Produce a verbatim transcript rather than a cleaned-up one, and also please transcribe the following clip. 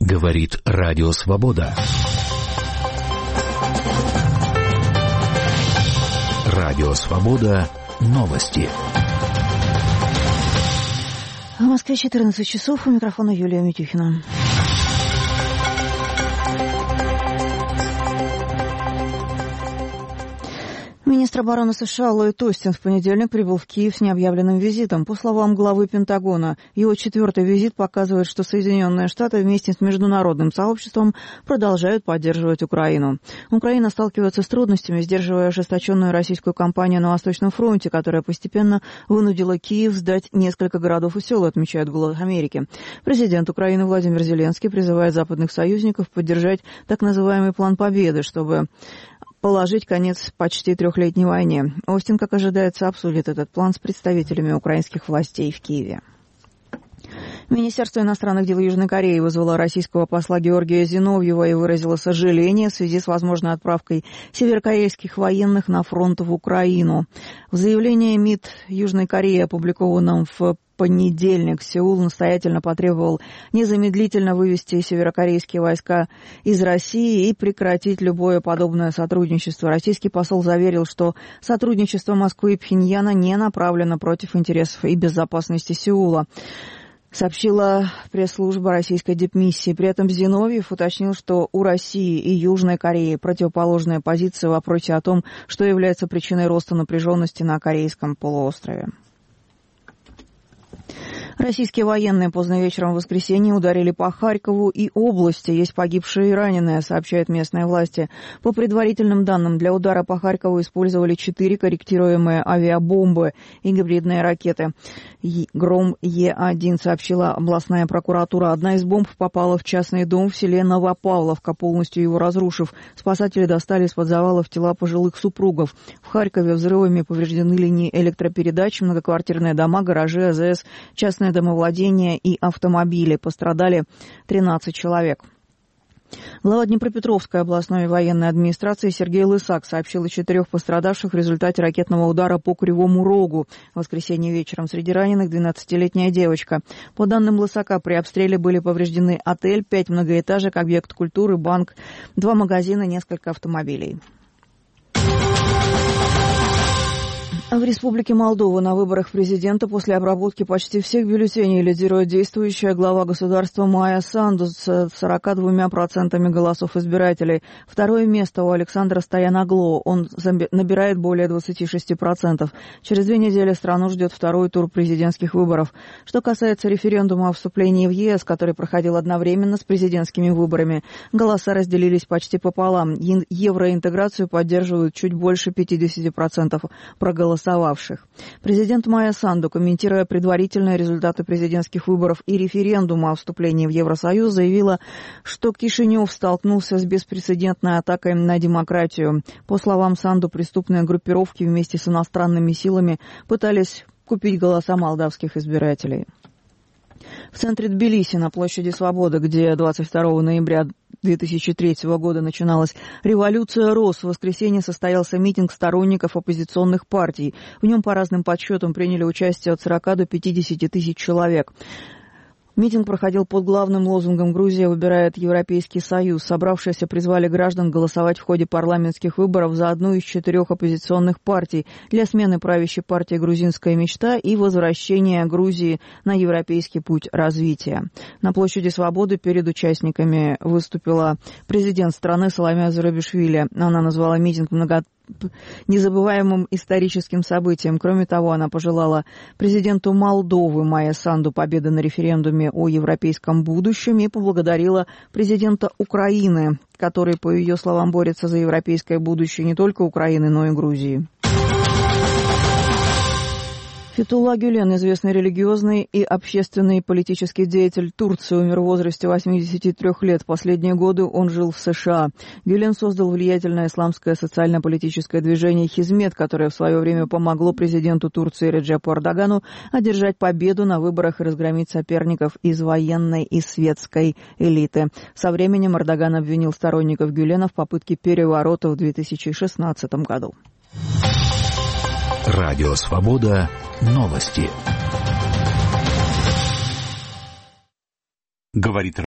Говорит Радио Свобода. Радио Свобода. Новости. В Москве четырнадцать часов. У микрофона Юлия Митюхина. Министр обороны США Ллойд Остин в понедельник прибыл в Киев с необъявленным визитом. По словам главы Пентагона, его четвертый визит показывает, что Соединенные Штаты вместе с международным сообществом продолжают поддерживать Украину. Украина сталкивается с трудностями, сдерживая ожесточенную российскую кампанию на Восточном фронте, которая постепенно вынудила Киев сдать несколько городов и сел, отмечает «Голос Америки». Президент Украины Владимир Зеленский призывает западных союзников поддержать так называемый план победы, чтобы положить конец почти трехлетней войне. Остин, как ожидается, обсудит этот план с представителями украинских властей в Киеве. Министерство иностранных дел Южной Кореи вызвало российского посла Георгия Зиновьева и выразило сожаление в связи с возможной отправкой северокорейских военных на фронт в Украину. В заявлении МИД Южной Кореи, опубликованном в понедельник, Сеул настоятельно потребовал незамедлительно вывести северокорейские войска из России и прекратить любое подобное сотрудничество. Российский посол заверил, что сотрудничество Москвы и Пхеньяна не направлено против интересов и безопасности Сеула, сообщила пресс-служба российской дипмиссии. При этом Зиновьев уточнил, что у России и Южной Кореи противоположная позиция в вопросе о том, что является причиной роста напряженности на Корейском полуострове. Российские военные поздно вечером в воскресенье ударили по Харькову и области. Есть погибшие и раненые, сообщают местные власти. По предварительным данным, для удара по Харькову использовали четыре корректируемые авиабомбы и гибридные ракеты. «Гром Е один», сообщила областная прокуратура. Одна из бомб попала в частный дом в селе Новопавловка, полностью его разрушив. Спасатели достали из-под завалов тела пожилых супругов. В Харькове взрывами повреждены линии электропередач, многоквартирные дома, гаражи, АЗС, частное домовладение и автомобили. Пострадали тринадцать человек. Глава Днепропетровской областной военной администрации Сергей Лысак сообщил о четырех пострадавших в результате ракетного удара по Кривому Рогу. В воскресенье вечером среди раненых двенадцатилетняя девочка. По данным Лысака, при обстреле были повреждены отель, пять многоэтажек, объект культуры, банк, два магазина, несколько автомобилей. В Республике Молдова на выборах президента после обработки почти всех бюллетеней лидирует действующая глава государства Майя Санду с сорока двумя процентами голосов избирателей. Второе место у Александра Стояногло. Он набирает более двадцати шести процентов. Через две недели страну ждет второй тур президентских выборов. Что касается референдума о вступлении в ЕС, который проходил одновременно с президентскими выборами, голоса разделились почти пополам. Евроинтеграцию поддерживают чуть больше пятидесяти процентов проголосовавших. Президент Майя Санду, комментируя предварительные результаты президентских выборов и референдума о вступлении в Евросоюз, заявила, что Кишинев столкнулся с беспрецедентной атакой на демократию. По словам Санду, преступные группировки вместе с иностранными силами пытались купить голоса молдавских избирателей. В центре Тбилиси, на площади Свободы, где двадцать второго ноября две тысячи третьего года начиналась революция роз, в воскресенье состоялся митинг сторонников оппозиционных партий. В нем по разным подсчетам приняли участие от сорока до пятидесяти тысяч человек. Митинг проходил под главным лозунгом «Грузия выбирает Европейский Союз». Собравшиеся призвали граждан голосовать в ходе парламентских выборов за одну из четырех оппозиционных партий для смены правящей партии «Грузинская мечта» и возвращения Грузии на европейский путь развития. На площади Свободы перед участниками выступила президент страны Саломе Зурабишвили. Она назвала митинг многоточным незабываемым историческим событием. Кроме того, она пожелала президенту Молдовы Майе Санду победы на референдуме о европейском будущем и поблагодарила президента Украины, который, по ее словам, борется за европейское будущее не только Украины, но и Грузии. Фетхуллах Гюлен, известный религиозный и общественный политический деятель Турции, умер в возрасте восьмидесяти трёх лет. В последние годы он жил в США. Гюлен создал влиятельное исламское социально-политическое движение «Хизмет», которое в свое время помогло президенту Турции Реджепу Эрдогану одержать победу на выборах и разгромить соперников из военной и светской элиты. Со временем Эрдоган обвинил сторонников Гюлена в попытке переворота в две тысячи шестнадцатом году. Радио Свобода. Новости. Говорит